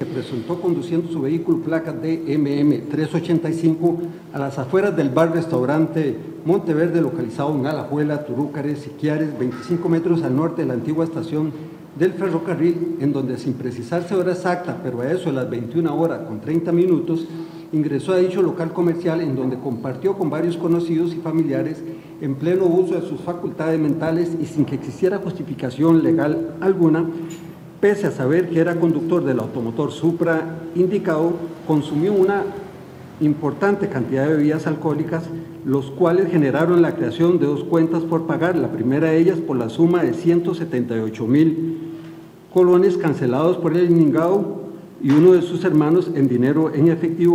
Se presentó conduciendo su vehículo placa DMM 385 a las afueras del bar-restaurante Monteverde, localizado en Alajuela, Turúcares, Siquiares, 25 metros al norte de la antigua estación del ferrocarril, en donde, sin precisarse hora exacta, pero a eso de las 21 horas con 30 minutos, ingresó a dicho local comercial, en donde compartió con varios conocidos y familiares en pleno uso de sus facultades mentales y sin que existiera justificación legal alguna. Pese a saber que era conductor del automotor Supra indicado, consumió una importante cantidad de bebidas alcohólicas, los cuales generaron la creación de dos cuentas por pagar, la primera de ellas por la suma de 178,000 colones cancelados por el indicado y uno de sus hermanos en dinero en efectivo.